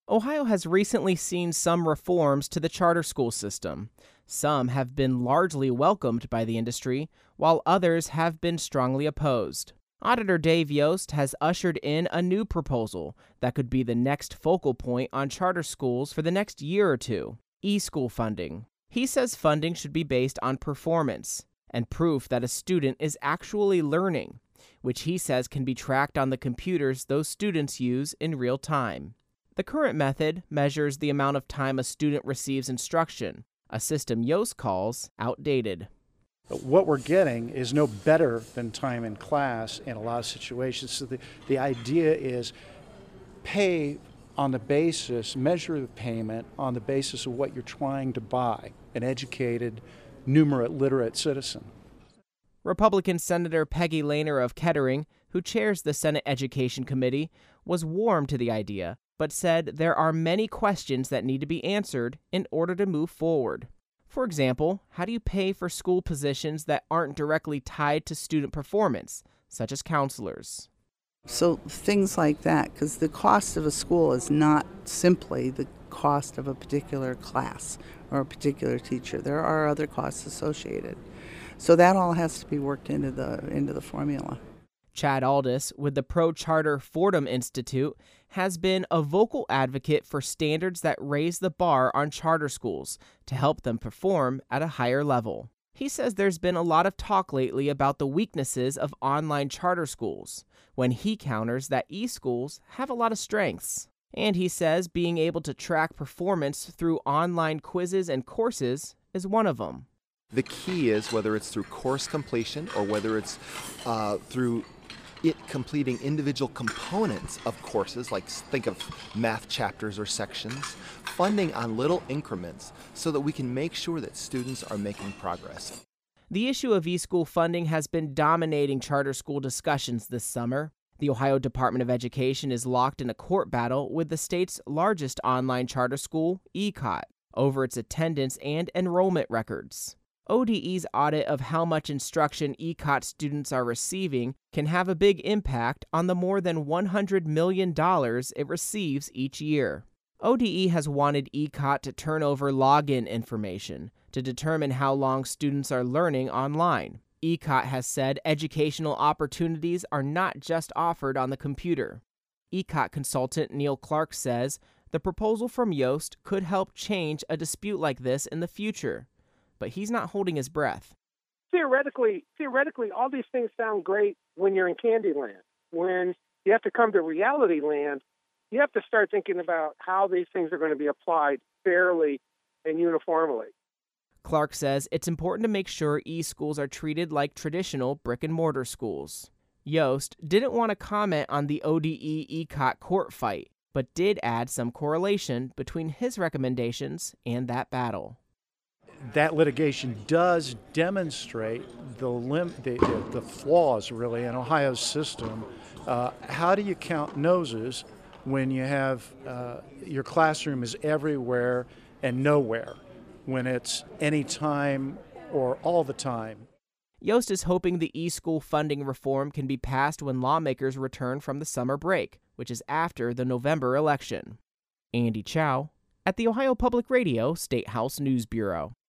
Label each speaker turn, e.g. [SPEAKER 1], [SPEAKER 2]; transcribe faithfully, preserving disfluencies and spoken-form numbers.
[SPEAKER 1] Ohio has recently seen some reforms to the charter school system. Some have been largely welcomed by the industry, while others have been strongly opposed. Auditor Dave Yost has ushered in a new proposal that could be the next focal point on charter schools for the next year or two: e-school funding. He says funding should be based on performance and proof that a student is actually learning, which he says can be tracked on the computers those students use in real time. The current method measures the amount of time a student receives instruction, a system Yost calls outdated.
[SPEAKER 2] But what we're getting is no better than time in class in a lot of situations. So the, the idea is pay on the basis, measure the payment on the basis of what you're trying to buy, an educated, numerate, literate citizen.
[SPEAKER 1] Republican Senator Peggy Lehner of Kettering, who chairs the Senate Education Committee, was warm to the idea, but said there are many questions that need to be answered in order to move forward. For example, how do you pay for school positions that aren't directly tied to student performance, such as counselors?
[SPEAKER 3] So things like that, because the cost of a school is not simply the cost of a particular class or a particular teacher. There are other costs associated. So that all has to be worked into the into the formula.
[SPEAKER 1] Chad Aldis, with the pro-charter Fordham Institute, has been a vocal advocate for standards that raise the bar on charter schools to help them perform at a higher level. He says there's been a lot of talk lately about the weaknesses of online charter schools, when he counters that e-schools have a lot of strengths. And he says being able to track performance through online quizzes and courses is one of them.
[SPEAKER 4] The key is whether it's through course completion or whether it's uh, through it completing individual components of courses, like think of math chapters or sections, funding on little increments so that we can make sure that students are making progress.
[SPEAKER 1] The issue of e-school funding has been dominating charter school discussions this summer. The Ohio Department of Education is locked in a court battle with the state's largest online charter school, E C O T, over its attendance and enrollment records. O D E's audit of how much instruction E C O T students are receiving can have a big impact on the more than one hundred million dollars it receives each year. O D E has wanted E C O T to turn over login information to determine how long students are learning online. E C O T has said educational opportunities are not just offered on the computer. E C O T consultant Neil Clark says the proposal from Yost could help change a dispute like this in the future, but he's not holding his breath.
[SPEAKER 5] Theoretically, theoretically, all these things sound great when you're in Candyland. When you have to come to reality land, you have to start thinking about how these things are going to be applied fairly and uniformly.
[SPEAKER 1] Clark says it's important to make sure e-schools are treated like traditional brick-and-mortar schools. Yost didn't want to comment on the O D E-E C O T court fight, but did add some correlation between his recommendations and that battle.
[SPEAKER 2] That litigation does demonstrate the, lim- the, the, the flaws, really, in Ohio's system. Uh, how do you count noses when you have uh, your classroom is everywhere and nowhere, when it's anytime or all the time?
[SPEAKER 1] Yost is hoping the e-school funding reform can be passed when lawmakers return from the summer break, which is after the November election. Andy Chow at the Ohio Public Radio State House News Bureau.